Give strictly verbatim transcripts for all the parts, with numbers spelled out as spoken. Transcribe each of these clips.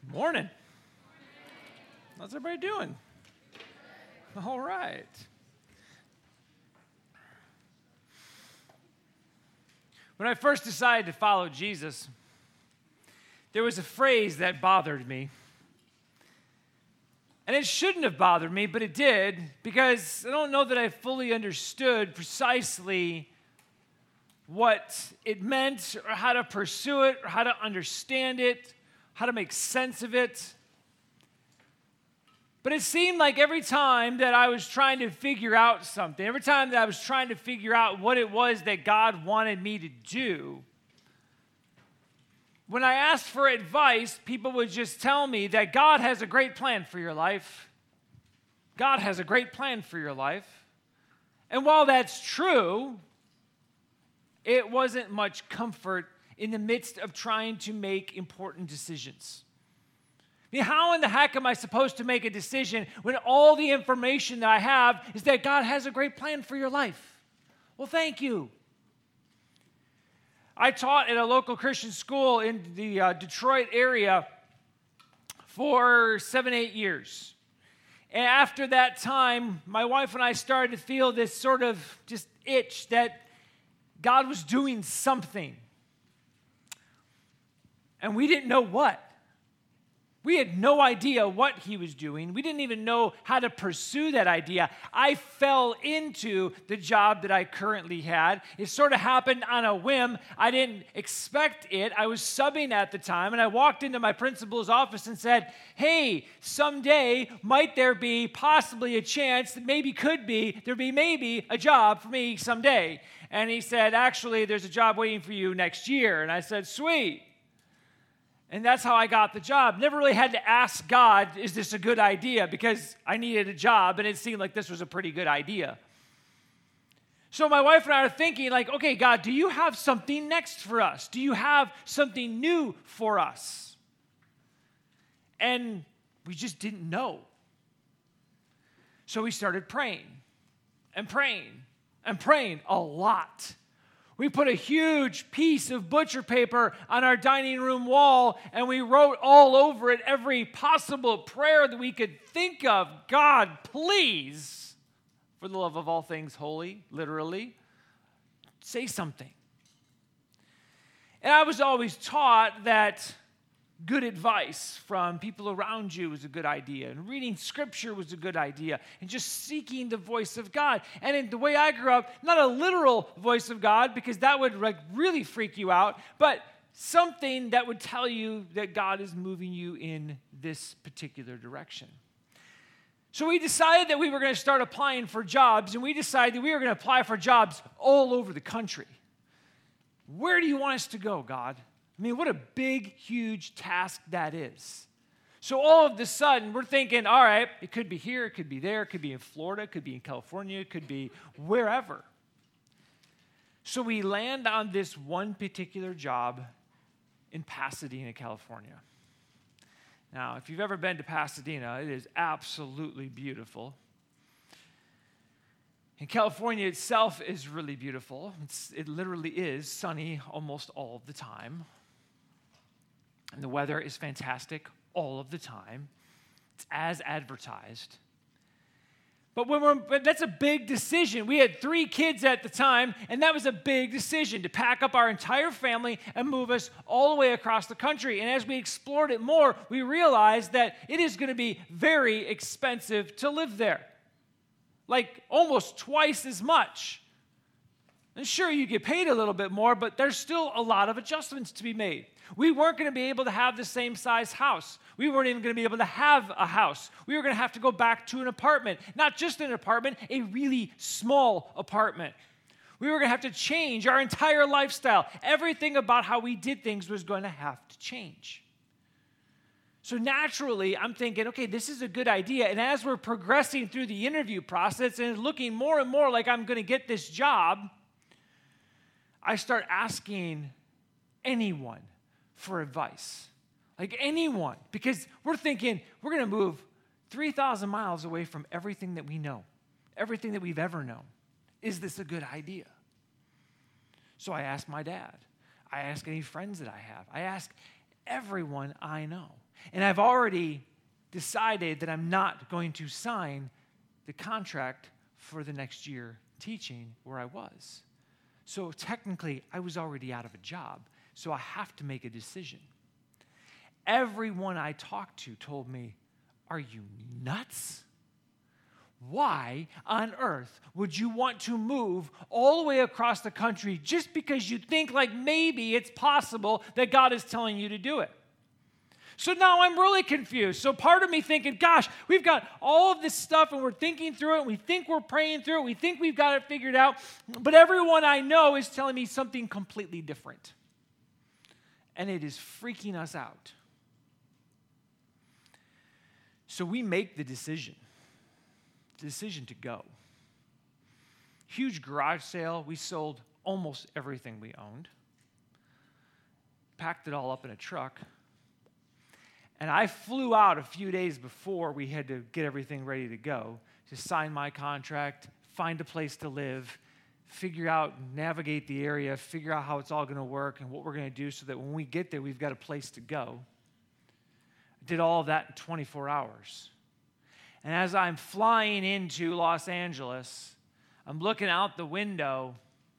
Morning. How's everybody doing? All right. When I first decided to follow Jesus, there was a phrase that bothered me. And it shouldn't have bothered me, but it did, because I don't know that I fully understood precisely what it meant, or how to pursue it, or how to understand it, how to make sense of it. But it seemed like every time that I was trying to figure out something, every time that I was trying to figure out what it was that God wanted me to do, when I asked for advice, people would just tell me that God has a great plan for your life. God has a great plan for your life. And while that's true, it wasn't much comfort in the midst of trying to make important decisions. I mean, how in the heck am I supposed to make a decision when all the information that I have is that God has a great plan for your life? Well, thank you. I taught at a local Christian school in the uh, Detroit area for seven, eight years. And after that time, my wife and I started to feel this sort of just itch that God was doing something. And we didn't know what. We had no idea what he was doing. We didn't even know how to pursue that idea. I fell into the job that I currently had. It sort of happened on a whim. I didn't expect it. I was subbing at the time, and I walked into my principal's office and said, hey, someday might there be possibly a chance that maybe could be, there'd be maybe a job for me someday. And he said, actually, there's a job waiting for you next year. And I said, sweet. And that's how I got the job. Never really had to ask God, is this a good idea? Because I needed a job, and it seemed like this was a pretty good idea. So my wife and I are thinking, like, okay, God, do you have something next for us? Do you have something new for us? And we just didn't know. So we started praying and praying and praying a lot. We put a huge piece of butcher paper on our dining room wall, and we wrote all over it every possible prayer that we could think of. God, please, for the love of all things holy, literally, say something. And I was always taught that good advice from people around you was a good idea, and reading scripture was a good idea, and just seeking the voice of God. And in the way I grew up, not a literal voice of God, because that would like really freak you out, but something that would tell you that God is moving you in this particular direction. So we decided that we were going to start applying for jobs, and we decided that we were going to apply for jobs all over the country. Where do you want us to go, God? I mean, what a big, huge task that is. So all of a sudden, we're thinking, all right, it could be here, it could be there, it could be in Florida, it could be in California, it could be wherever. So we land on this one particular job in Pasadena, California. Now, if you've ever been to Pasadena, it is absolutely beautiful. And California itself is really beautiful. It's, it literally is sunny almost all of the time. And the weather is fantastic all of the time. It's as advertised. But when we're, but that's a big decision. We had three kids at the time, and that was a big decision to pack up our entire family and move us all the way across the country. And as we explored it more, we realized that it is going to be very expensive to live there. Like almost twice as much. And sure, you get paid a little bit more, but there's still a lot of adjustments to be made. We weren't going to be able to have the same size house. We weren't even going to be able to have a house. We were going to have to go back to an apartment. Not just an apartment, a really small apartment. We were going to have to change our entire lifestyle. Everything about how we did things was going to have to change. So naturally, I'm thinking, okay, this is a good idea. And as we're progressing through the interview process and looking more and more like I'm going to get this job, I start asking anyone for advice. Like anyone. Because we're thinking, we're going to move three thousand miles away from everything that we know, everything that we've ever known. Is this a good idea? So I asked my dad. I ask any friends that I have. I ask everyone I know. And I've already decided that I'm not going to sign the contract for the next year teaching where I was. So technically, I was already out of a job, so I have to make a decision. Everyone I talked to told me, "Are you nuts? Why on earth would you want to move all the way across the country just because you think like maybe it's possible that God is telling you to do it?" So now I'm really confused. So part of me thinking, gosh, we've got all of this stuff and we're thinking through it, and we think we're praying through it, we think we've got it figured out, but everyone I know is telling me something completely different. And it is freaking us out. So we make the decision, the decision to go. Huge garage sale. We sold almost everything we owned, packed it all up in a truck. And I flew out a few days before we had to get everything ready to go to sign my contract, find a place to live, figure out, navigate the area, figure out how it's all going to work and what we're going to do so that when we get there, we've got a place to go. I did all of that in twenty-four hours. And as I'm flying into Los Angeles, I'm looking out the window,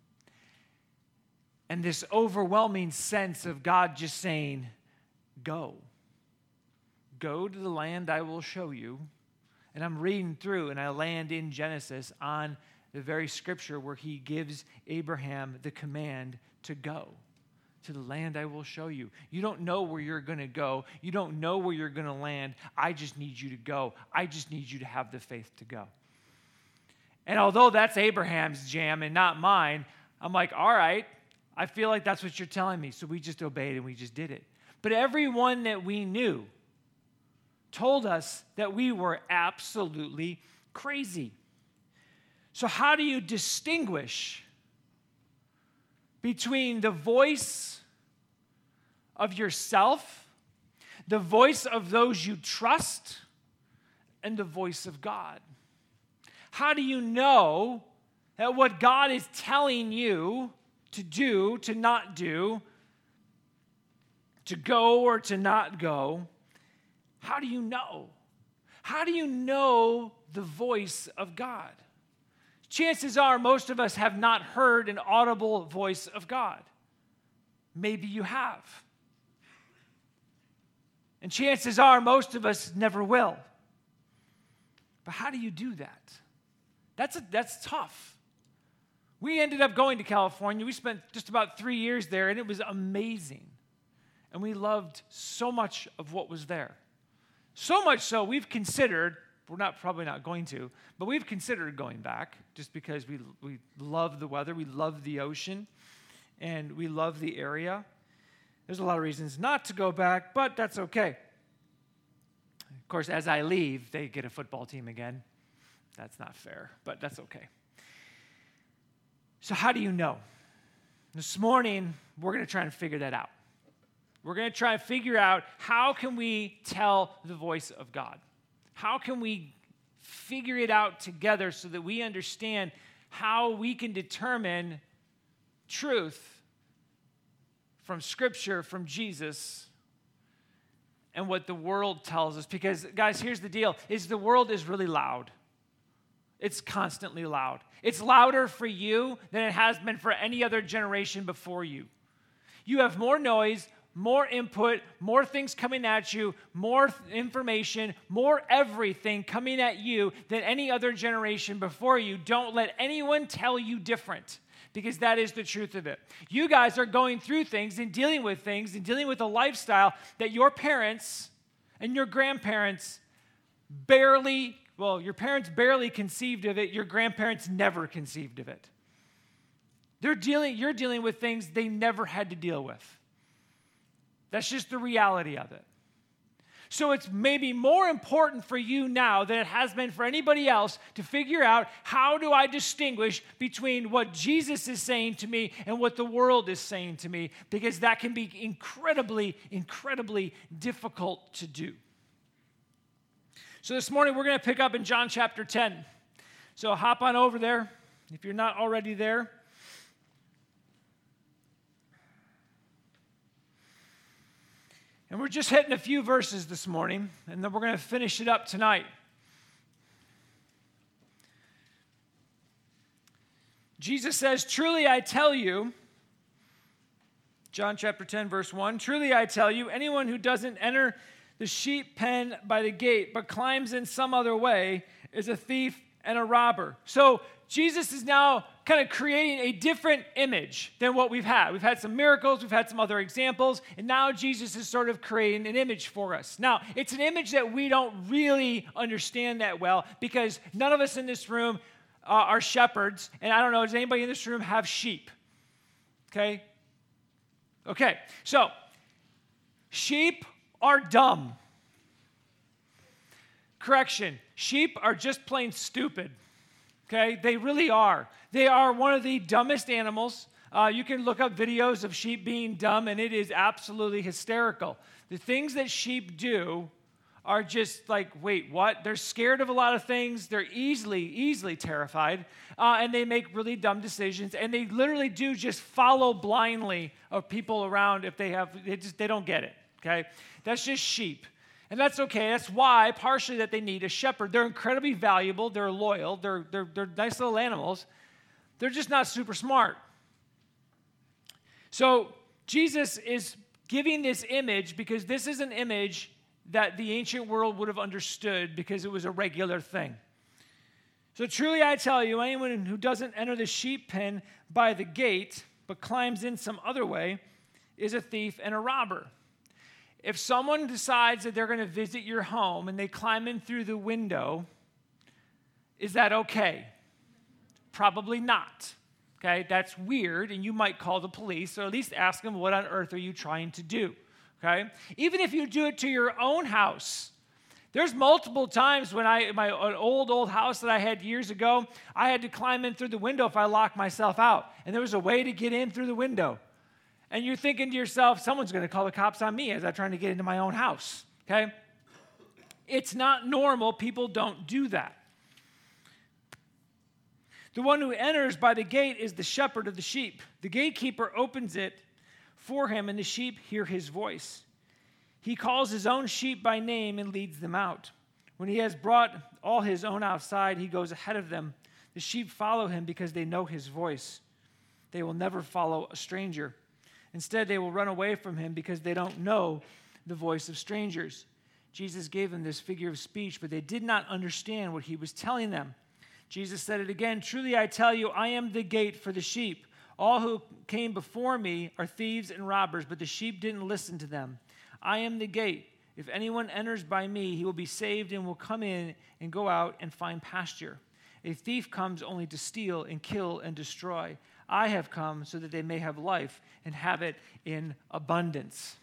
and this overwhelming sense of God just saying, go. Go to the land I will show you. And I'm reading through, and I land in Genesis on the very scripture where he gives Abraham the command to go to the land I will show you. You don't know where you're going to go. You don't know where you're going to land. I just need you to go. I just need you to have the faith to go. And although that's Abraham's jam and not mine, I'm like, all right, I feel like that's what you're telling me. So we just obeyed and we just did it. But everyone that we knew told us that we were absolutely crazy. So how do you distinguish between the voice of yourself, the voice of those you trust, and the voice of God? How do you know that what God is telling you to do, to not do, to go or to not go? How do you know? How do you know the voice of God? Chances are most of us have not heard an audible voice of God. Maybe you have. And chances are most of us never will. But how do you do that? That's, a, that's tough. We ended up going to California. We spent just about three years there, and it was amazing. And we loved so much of what was there. So much so, we've considered, we're not probably not going to, but we've considered going back just because we, we love the weather, we love the ocean, and we love the area. There's a lot of reasons not to go back, but that's okay. Of course, as I leave, they get a football team again. That's not fair, but that's okay. So how do you know? This morning, we're going to try and figure that out. We're going to try and figure out how can we tell the voice of God? How can we figure it out together so that we understand how we can determine truth from Scripture, from Jesus, and what the world tells us? Because, guys, here's the deal, is the world is really loud. It's constantly loud. It's louder for you than it has been for any other generation before you. You have more noise, more input, more things coming at you, more th- information, more everything coming at you than any other generation before you. Don't let anyone tell you different, because that is the truth of it. You guys are going through things and dealing with things and dealing with a lifestyle that your parents and your grandparents barely, well, your parents barely conceived of it, your grandparents never conceived of it. They're dealing, you're dealing with things they never had to deal with. That's just the reality of it. So it's maybe more important for you now than it has been for anybody else to figure out, how do I distinguish between what Jesus is saying to me and what the world is saying to me? Because that can be incredibly, incredibly difficult to do. So this morning we're going to pick up in John chapter ten. So hop on over there if you're not already there. And we're just hitting a few verses this morning, and then we're going to finish it up tonight. Jesus says, truly I tell you, John chapter ten, verse one, truly I tell you, anyone who doesn't enter the sheep pen by the gate, but climbs in some other way, is a thief and a robber. So Jesus is now kind of creating a different image than what we've had. We've had some miracles, we've had some other examples, and now Jesus is sort of creating an image for us. Now, it's an image that we don't really understand that well because none of us in this room uh, are shepherds, and I don't know, does anybody in this room have sheep? Okay? Okay, so sheep are dumb. Correction, sheep are just plain stupid. Okay, they really are. They are one of the dumbest animals. Uh, you can look up videos of sheep being dumb, and it is absolutely hysterical. The things that sheep do are just like, wait, what? They're scared of a lot of things. They're easily, easily terrified, uh, and they make really dumb decisions, and they literally do just follow blindly of people around if they have, they just, they don't get it, okay? That's just sheep. And that's okay. That's why, partially, that they need a shepherd. They're incredibly valuable. They're loyal. They're, they're, they're nice little animals. They're just not super smart. So Jesus is giving this image because this is an image that the ancient world would have understood because it was a regular thing. So truly I tell you, anyone who doesn't enter the sheep pen by the gate, but climbs in some other way, is a thief and a robber. If someone decides that they're going to visit your home and they climb in through the window, is that okay? Probably not. Okay, that's weird, and you might call the police, or at least ask them, what on earth are you trying to do? Okay? Even if you do it to your own house. There's multiple times when I, my an old, old house that I had years ago, I had to climb in through the window if I locked myself out, and there was a way to get in through the window. And you're thinking to yourself, someone's going to call the cops on me as I'm trying to get into my own house, okay? It's not normal. People don't do that. The one who enters by the gate is the shepherd of the sheep. The gatekeeper opens it for him, and the sheep hear his voice. He calls his own sheep by name and leads them out. When he has brought all his own outside, he goes ahead of them. The sheep follow him because they know his voice. They will never follow a stranger. Instead, they will run away from him because they don't know the voice of strangers. Jesus gave them this figure of speech, but they did not understand what he was telling them. Jesus said it again, truly I tell you, I am the gate for the sheep. All who came before me are thieves and robbers, but the sheep didn't listen to them. I am the gate. If anyone enters by me, he will be saved and will come in and go out and find pasture. A thief comes only to steal and kill and destroy. I have come so that they may have life and have it in abundance.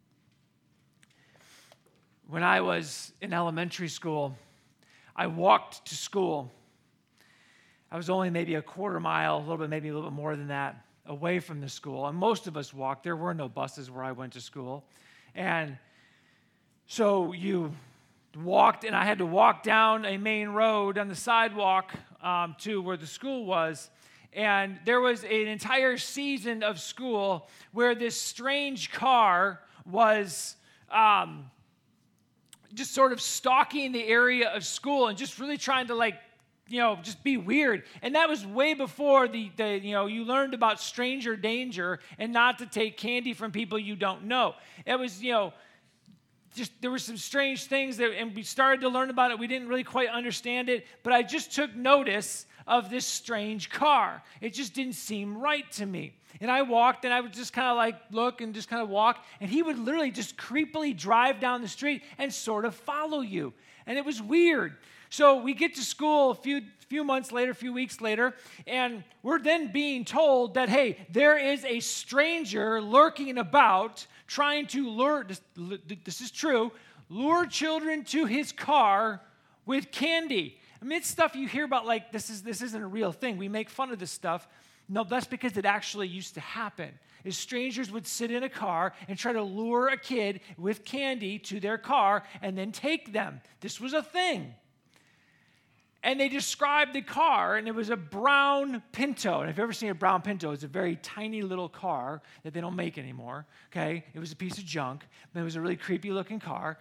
When I was in elementary school, I walked to school. I was only maybe a quarter mile, a little bit, maybe a little bit more than that, away from the school. And most of us walked. There were no buses where I went to school. And so you walked, and I had to walk down a main road on the sidewalk um, to where the school was. And there was an entire season of school where this strange car was um, just sort of stalking the area of school and just really trying to, like, you know, just be weird. And that was way before the, the, you know, you learned about stranger danger and not to take candy from people you don't know. It was, you know, just there were some strange things that, and we started to learn about it. We didn't really quite understand it, but I just took notice of this strange car. It just didn't seem right to me. And I walked, and I would just kind of like look and just kind of walk, and he would literally just creepily drive down the street and sort of follow you. And it was weird. So we get to school a few, few months later, a few weeks later, and we're then being told that, hey, there is a stranger lurking about trying to lure, this, this is true, lure children to his car with candy. I mean, it's stuff you hear about like this is this isn't a real thing. We make fun of this stuff. No, that's because it actually used to happen. Is strangers would sit in a car and try to lure a kid with candy to their car and then take them. This was a thing. And they described the car, and it was a brown Pinto. And if you've ever seen a brown Pinto, it's a very tiny little car that they don't make anymore, okay? It was a piece of junk, but it was a really creepy-looking car.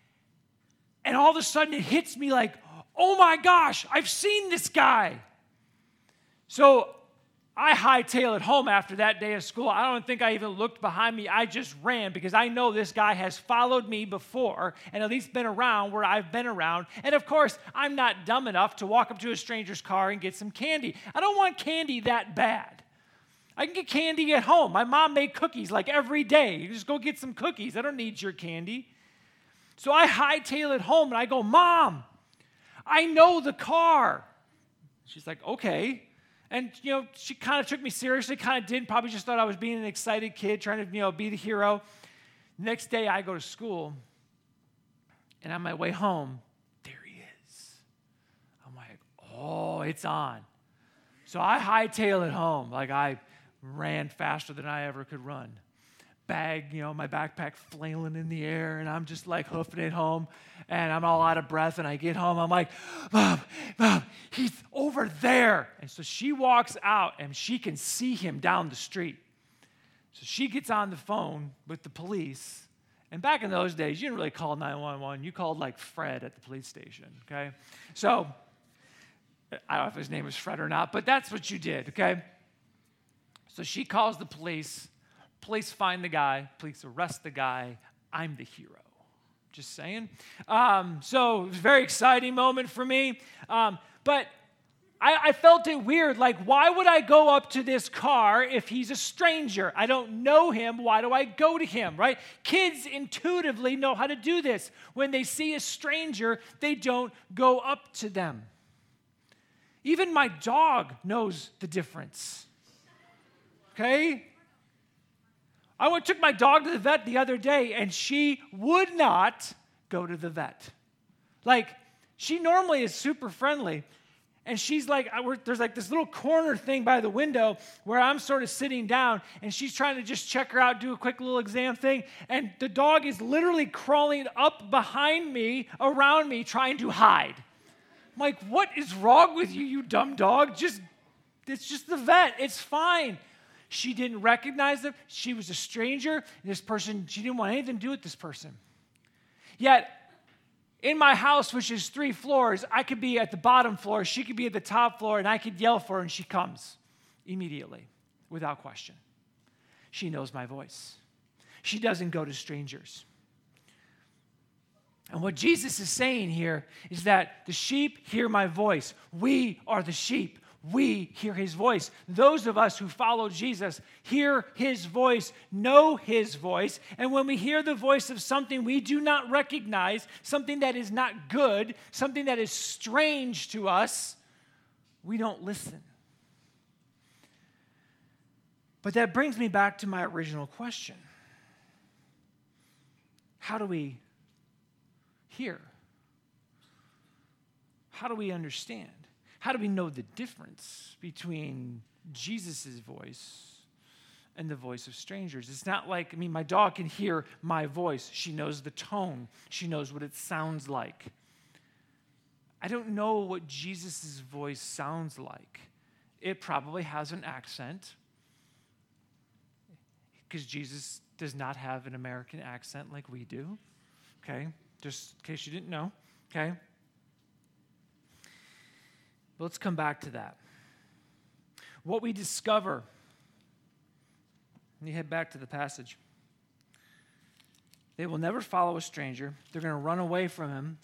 And all of a sudden, it hits me like, oh my gosh, I've seen this guy. So I hightail it home after that day of school. I don't think I even looked behind me. I just ran because I know this guy has followed me before and at least been around where I've been around. And of course, I'm not dumb enough to walk up to a stranger's car and get some candy. I don't want candy that bad. I can get candy at home. My mom made cookies like every day. You just go get some cookies. I don't need your candy. So I hightail it home and I go, Mom, I know the car. She's like, okay. And, you know, she kind of took me seriously, kind of didn't, probably just thought I was being an excited kid, trying to, you know, be the hero. Next day, I go to school, and on my way home, there he is. I'm like, oh, it's on. So I hightail it home, like I ran faster than I ever could run. Bag, you know, my backpack flailing in the air, and I'm just like hoofing it home, and I'm all out of breath, and I get home, I'm like, Mom, Mom, he's over there. And so she walks out, and she can see him down the street. So she gets on the phone with the police, and back in those days, you didn't really call nine one one. You called like Fred at the police station, okay? So I don't know if his name was Fred or not, but that's what you did, okay? So she calls the police. Police find the guy. Police arrest the guy. I'm the hero. Just saying. Um, so it was a very exciting moment for me. Um, but I, I felt it weird. Like, why would I go up to this car if he's a stranger? I don't know him. Why do I go to him, right? Kids intuitively know how to do this. When they see a stranger, they don't go up to them. Even my dog knows the difference. Okay? I went, took my dog to the vet the other day, and she would not go to the vet. Like, she normally is super friendly, and she's like, I, there's like this little corner thing by the window where I'm sort of sitting down, and she's trying to just check her out, do a quick little exam thing, and the dog is literally crawling up behind me, around me, trying to hide. I'm like, what is wrong with you, you dumb dog? Just, it's just the vet. It's fine. She didn't recognize them. She was a stranger. This person, she didn't want anything to do with this person. Yet, in my house, which is three floors, I could be at the bottom floor, she could be at the top floor, and I could yell for her, and she comes immediately, without question. She knows my voice. She doesn't go to strangers. And what Jesus is saying here is that the sheep hear my voice. We are the sheep. We hear his voice. Those of us who follow Jesus hear his voice, know his voice, and when we hear the voice of something we do not recognize, something that is not good, something that is strange to us, we don't listen. But that brings me back to my original question. How do we hear? How do we understand? How do we know the difference between Jesus' voice and the voice of strangers? It's not like, I mean, my dog can hear my voice. She knows the tone. She knows what it sounds like. I don't know what Jesus' voice sounds like. It probably has an accent because Jesus does not have an American accent like we do, okay? Just in case you didn't know, okay? But let's come back to that. What we discover, let me head back to the passage. They will never follow a stranger. They're going to run away from him.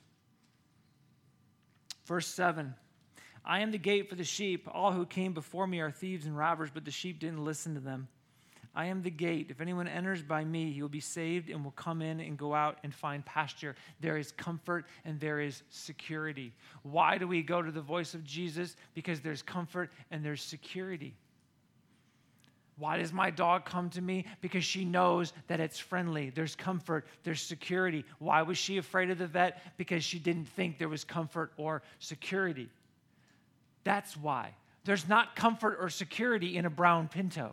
Verse seven, I am the gate for the sheep. All who came before me are thieves and robbers, but the sheep didn't listen to them. I am the gate. If anyone enters by me, he will be saved and will come in and go out and find pasture. There is comfort and there is security. Why do we go to the voice of Jesus? Because there's comfort and there's security. Why does my dog come to me? Because she knows that it's friendly. There's comfort. There's security. Why was she afraid of the vet? Because she didn't think there was comfort or security. That's why. There's not comfort or security in a brown Pinto.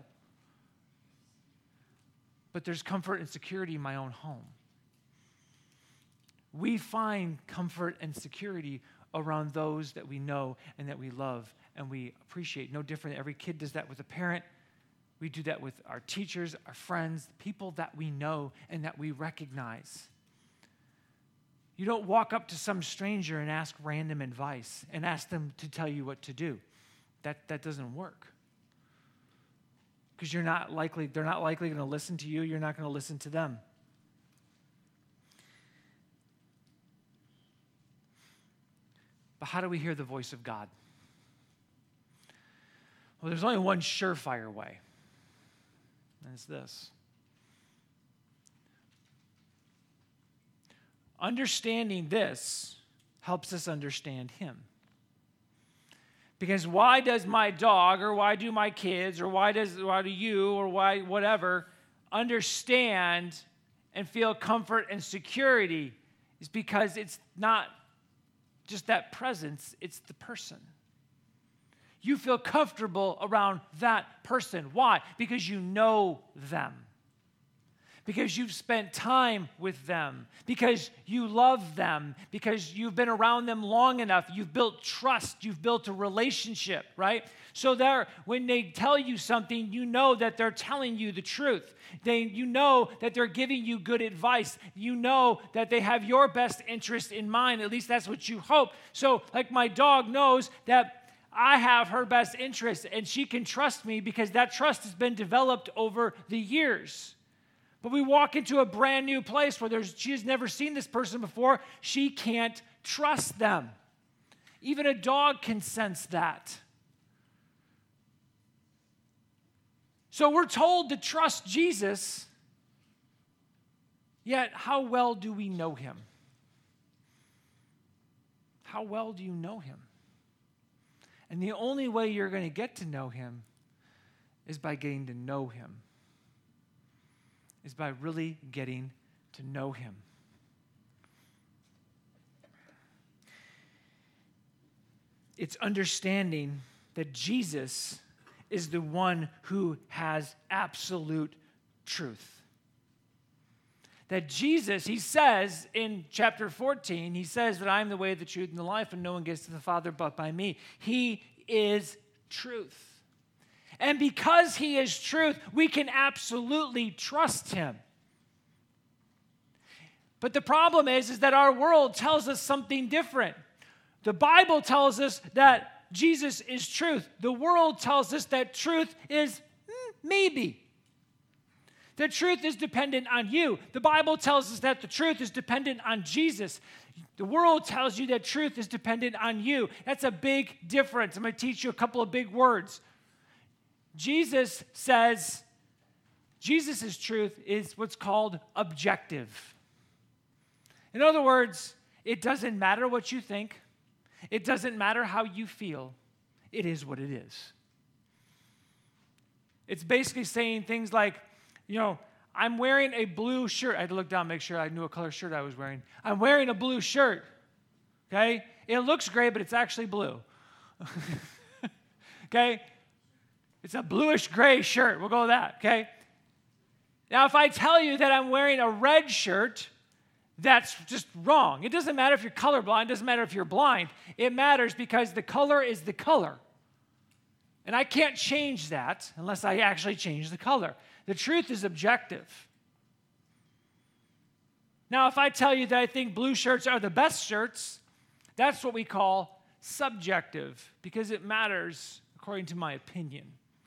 But there's comfort and security in my own home. We find comfort and security around those that we know and that we love and we appreciate. No different. Every kid does that with a parent. We do that with our teachers, our friends, people that we know and that we recognize. You don't walk up to some stranger and ask random advice and ask them to tell you what to do. That, that doesn't work. Because you're not likely, they're not likely going to listen to you. You're not going to listen to them. But how do we hear the voice of God? Well, there's only one surefire way. And it's this. Understanding this helps us understand him. Because why does my dog, or why do my kids, or why does why do you, or why whatever, understand and feel comfort and security? Is because it's not just that presence, it's the person. You feel comfortable around that person. Why? Because you know them. Because you've spent time with them, because you love them, because you've been around them long enough, you've built trust, you've built a relationship, right? So there, when they tell you something, you know that they're telling you the truth. They, you know that they're giving you good advice. You know that they have your best interest in mind. At least that's what you hope. So like my dog knows that I have her best interest, and she can trust me because that trust has been developed over the years. But we walk into a brand new place where there's, she has never seen this person before. She can't trust them. Even a dog can sense that. So we're told to trust Jesus, yet how well do we know him? How well do you know him? And the only way you're going to get to know him is by getting to know him. Is by really getting to know him. It's understanding that Jesus is the one who has absolute truth. That Jesus, he says in chapter fourteen, he says that I am the way, the truth, and the life, and no one gets to the Father but by me. He is truth. And because he is truth, we can absolutely trust him. But the problem is, is that our world tells us something different. The Bible tells us that Jesus is truth. The world tells us that truth is mm, maybe. The truth is dependent on you. The Bible tells us that the truth is dependent on Jesus. The world tells you that truth is dependent on you. That's a big difference. I'm going to teach you a couple of big words. Jesus says, Jesus' truth is what's called objective. In other words, it doesn't matter what you think. It doesn't matter how you feel. It is what it is. It's basically saying things like, you know, I'm wearing a blue shirt. I had to look down and make sure I knew what color shirt I was wearing. I'm wearing a blue shirt, okay? It looks gray, but it's actually blue, okay? It's a bluish gray shirt. We'll go with that, okay? Now, if I tell you that I'm wearing a red shirt, that's just wrong. It doesn't matter if you're colorblind. It doesn't matter if you're blind. It matters because the color is the color. And I can't change that unless I actually change the color. The truth is objective. Now, if I tell you that I think blue shirts are the best shirts, that's what we call subjective because it matters according to my opinion.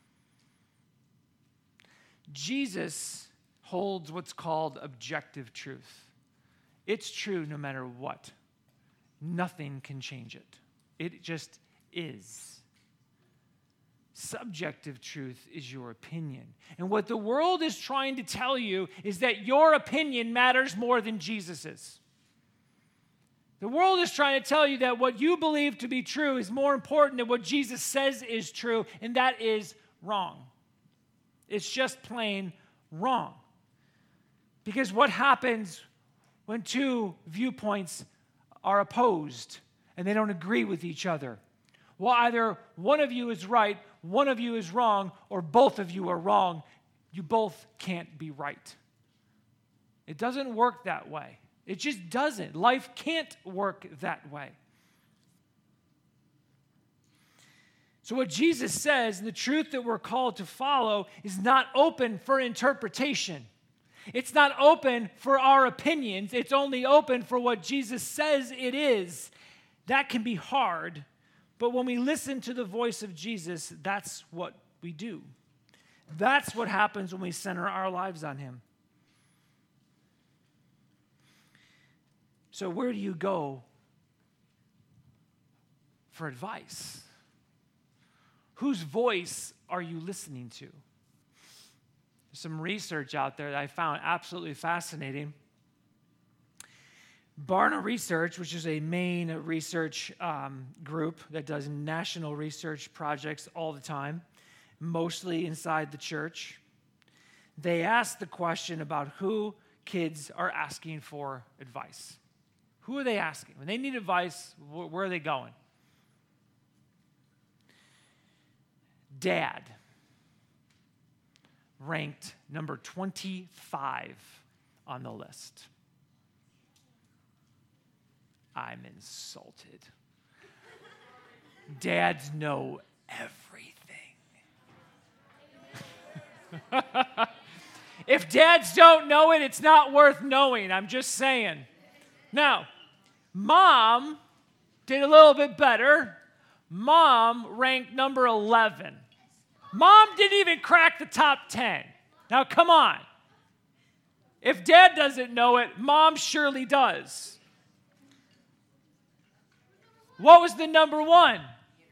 Jesus holds what's called objective truth. It's true no matter what. Nothing can change it. It just is. Subjective truth is your opinion. And what the world is trying to tell you is that your opinion matters more than Jesus's. The world is trying to tell you that what you believe to be true is more important than what Jesus says is true, and that is wrong. It's just plain wrong. Because what happens when two viewpoints are opposed and they don't agree with each other? Well, either one of you is right, one of you is wrong, or both of you are wrong. You both can't be right. It doesn't work that way. It just doesn't. Life can't work that way. So what Jesus says, and the truth that we're called to follow, is not open for interpretation. It's not open for our opinions. It's only open for what Jesus says it is. That can be hard, but when we listen to the voice of Jesus, that's what we do. That's what happens when we center our lives on him. So where do you go for advice? Whose voice are you listening to? There's some research out there that I found absolutely fascinating. Barna Research, which is a main research um, group that does national research projects all the time, mostly inside the church, they asked the question about who kids are asking for advice. Who are they asking? When they need advice, where are they going? Dad ranked number twenty-five on the list. I'm insulted. Dads know everything. If dads don't know it, it's not worth knowing. I'm just saying. Now, mom did a little bit better. Mom ranked number eleven. Mom didn't even crack the top ten. Now, come on. If dad doesn't know it, mom surely does. What was the number one?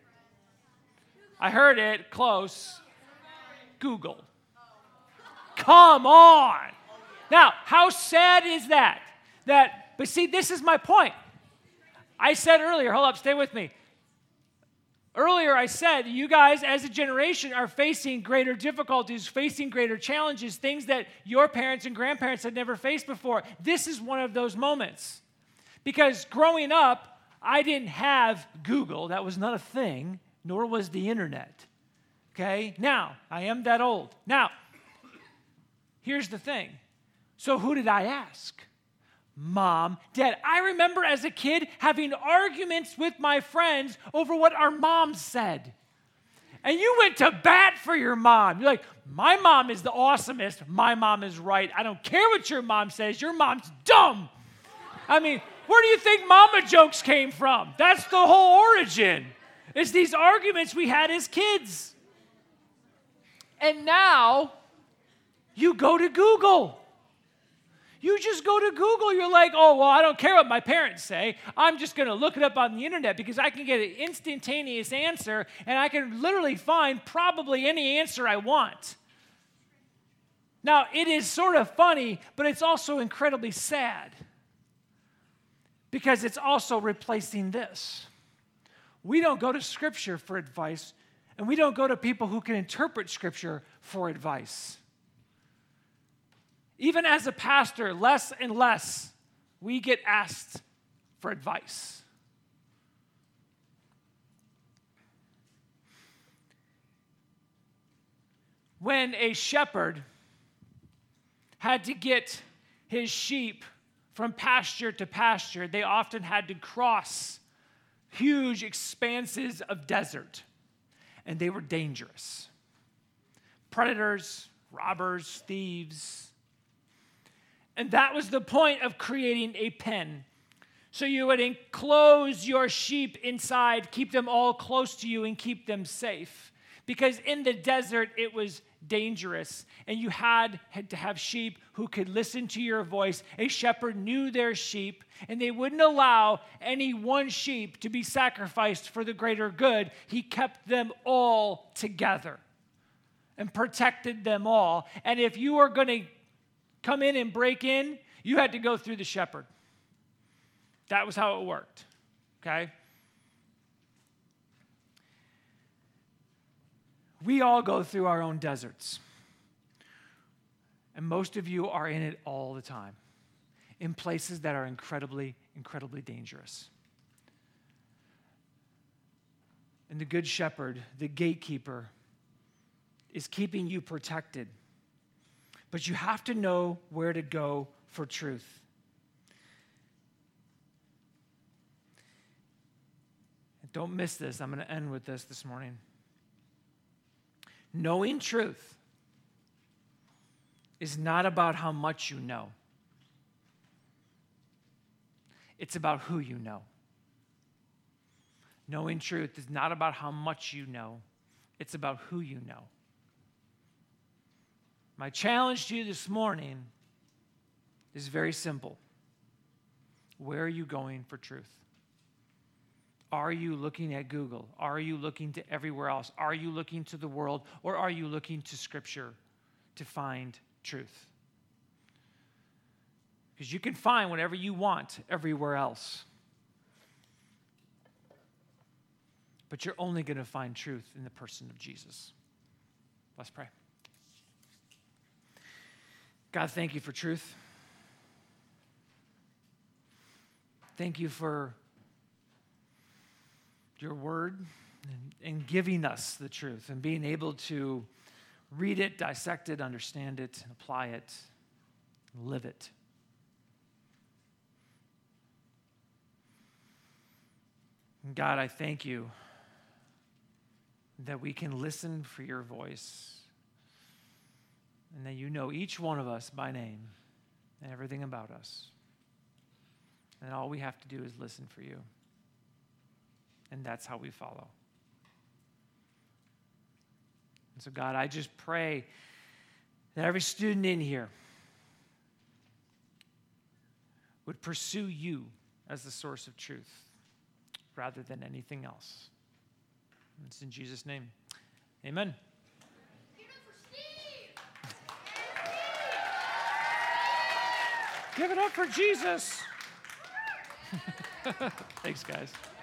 I heard it, close. Google. Come on. Now, how sad is that? That, but see, this is my point. I said earlier, hold up, stay with me. Earlier I said, you guys as a generation are facing greater difficulties, facing greater challenges, things that your parents and grandparents had never faced before. This is one of those moments. Because growing up, I didn't have Google. That was not a thing, nor was the internet. Okay? Now, I am that old. Now, here's the thing. So who did I ask? Mom, Dad. I remember as a kid having arguments with my friends over what our mom said. And you went to bat for your mom. You're like, my mom is the awesomest. My mom is right. I don't care what your mom says. Your mom's dumb. I mean, where do you think mama jokes came from? That's the whole origin. It's these arguments we had as kids. And now you go to Google. You just go to Google. You're like, oh, well, I don't care what my parents say. I'm just going to look it up on the internet because I can get an instantaneous answer and I can literally find probably any answer I want. Now, it is sort of funny, but it's also incredibly sad because it's also replacing this. We don't go to Scripture for advice, and we don't go to people who can interpret Scripture for advice. Even as a pastor, less and less, we get asked for advice. When a shepherd had to get his sheep from pasture to pasture, they often had to cross huge expanses of desert, and they were dangerous. Predators, robbers, thieves. And that was the point of creating a pen. So you would enclose your sheep inside, keep them all close to you, and keep them safe. Because in the desert, it was dangerous. And you had, had to have sheep who could listen to your voice. A shepherd knew their sheep, and they wouldn't allow any one sheep to be sacrificed for the greater good. He kept them all together and protected them all. And if you were going to come in and break in, you had to go through the shepherd. That was how it worked, okay? We all go through our own deserts. And most of you are in it all the time, in places that are incredibly, incredibly dangerous. And the good shepherd, the gatekeeper, is keeping you protected. But you have to know where to go for truth. Don't miss this. I'm going to end with this this morning. Knowing truth is not about how much you know. It's about who you know. Knowing truth is not about how much you know. It's about who you know. My challenge to you this morning is very simple. Where are you going for truth? Are you looking at Google? Are you looking to everywhere else? Are you looking to the world? Or are you looking to Scripture to find truth? Because you can find whatever you want everywhere else. But you're only going to find truth in the person of Jesus. Let's pray. God, thank you for truth. Thank you for your word and, and giving us the truth and being able to read it, dissect it, understand it, and apply it, and live it. And God, I thank you that we can listen for your voice and that you know each one of us by name and everything about us. And all we have to do is listen for you. And that's how we follow. And so, God, I just pray that every student in here would pursue you as the source of truth rather than anything else. And it's in Jesus' name. Amen. Give it up for Jesus. Thanks, guys.